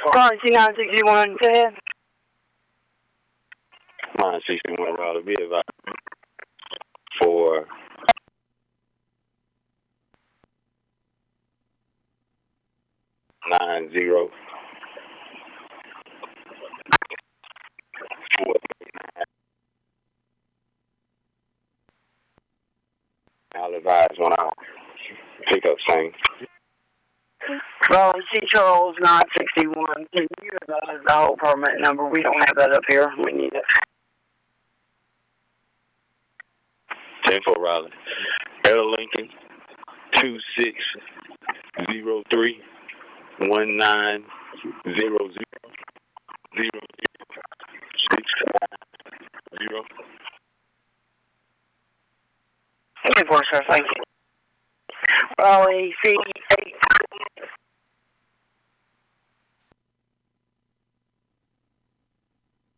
Calling C961, go ahead. 961 Raleigh, be advised for 90. I'll advise when I pick up same. Raleigh C. Charles 961. Can you advise the whole permit number? We don't have that up here. We need it. 10-4 Raleigh. L Lincoln 2603 1900 650. 10-4, sir. Thank you. Raleigh C.